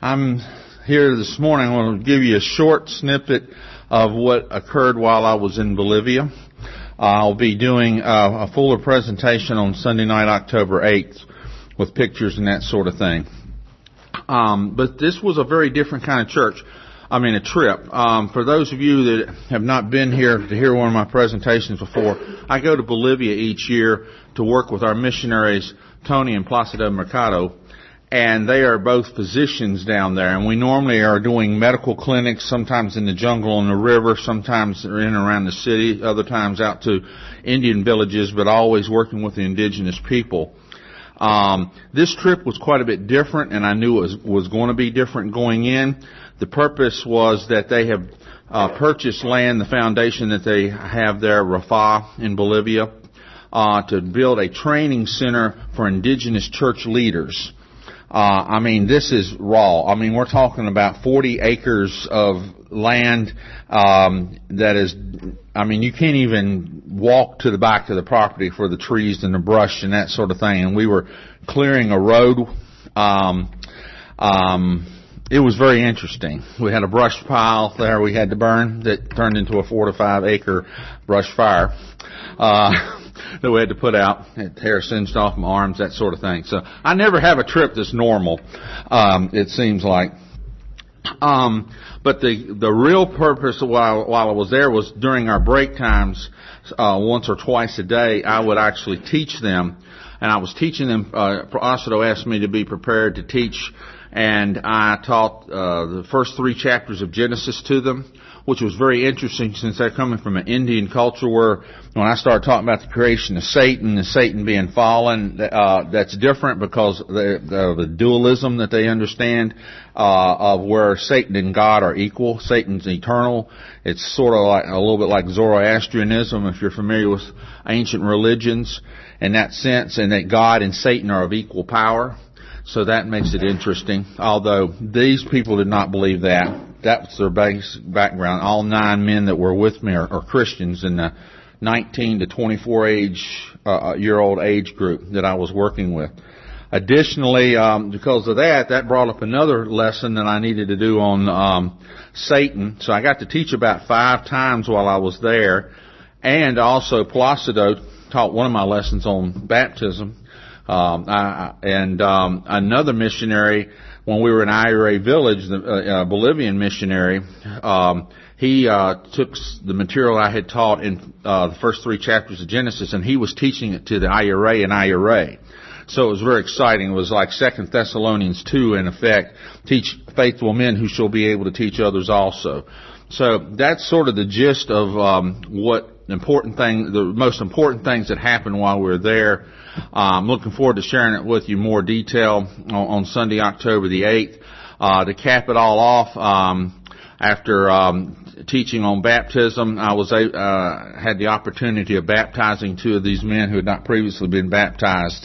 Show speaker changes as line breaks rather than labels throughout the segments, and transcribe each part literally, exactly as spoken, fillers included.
I'm here this morning. I want to give you a short snippet of what occurred while I was in Bolivia. I'll be doing a, a fuller presentation on Sunday night, October eighth, with pictures and that sort of thing. Um, but this was a very different kind of church. I mean, a trip. Um, for those of you that have not been here to hear one of my presentations before, I go to Bolivia each year to work with our missionaries, Tony and Placido Mercado, and they are both physicians down there. And we normally are doing medical clinics, sometimes in the jungle on the river, sometimes in and around the city, other times out to Indian villages, but always working with the indigenous people. Um, this trip was quite a bit different, and I knew it was, was going to be different going in. The purpose was that they have uh, purchased land, the foundation that they have there, Rafa in Bolivia, uh, to build a training center for indigenous church leaders. Uh, I mean, this is raw. I mean, we're talking about forty acres of land, um, that is, I mean, you can't even walk to the back of the property for the trees and the brush and that sort of thing. And we were clearing a road. Um, um, it was very interesting. We had a brush pile there we had to burn that turned into a four to five acre brush fire. Uh, that we had to put out, hair singed off my arms, that sort of thing. So I never have a trip that's normal, um, it seems like. Um, but the the real purpose while while I was there was during our break times, uh, once or twice a day, I would actually teach them, and I was teaching them. Uh, Placido asked me to be prepared to teach, and I taught uh, the first three chapters of Genesis to them, which was very interesting since they're coming from an Indian culture where when I started talking about the creation of Satan and Satan being fallen, uh, that's different because of the, the dualism that they understand, uh, of where Satan and God are equal. Satan's eternal. It's sort of like a little bit like Zoroastrianism, if you're familiar with ancient religions in that sense, and that God and Satan are of equal power. So that makes it interesting, although these people did not believe that. That's their base background. All nine men that were with me are, are Christians in the nineteen to twenty-four age uh, year old age group that I was working with. Additionally, um, because of that, that brought up another lesson that I needed to do on um, Satan. So I got to teach about five times while I was there, and also Placido taught one of my lessons on baptism. Um, I, and um, another missionary, when we were in Ayure village, the uh, uh, Bolivian missionary, um, he uh, took the material I had taught in uh, the first three chapters of Genesis, and he was teaching it to the Ayure in Ayure. So it was very exciting. It was like Second Thessalonians two, in effect, teach faithful men who shall be able to teach others also. So that's sort of the gist of um, what important thing, the most important things that happened while we were there. Uh, I'm looking forward to sharing it with you more detail on, on Sunday, October the eighth. Uh, to cap it all off, um, after um, teaching on baptism, I was uh, had the opportunity of baptizing two of these men who had not previously been baptized,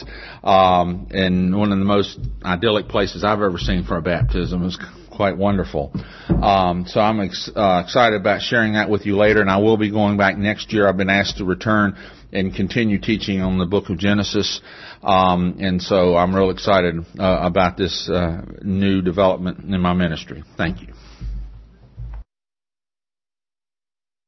um, in one of the most idyllic places I've ever seen for a baptism. It was quite wonderful. Um, so I'm ex- uh, excited about sharing that with you later, and I will be going back next year. I've been asked to return and continue teaching on the book of Genesis, um, and so I'm real excited uh, about this uh, new development in my ministry. Thank you.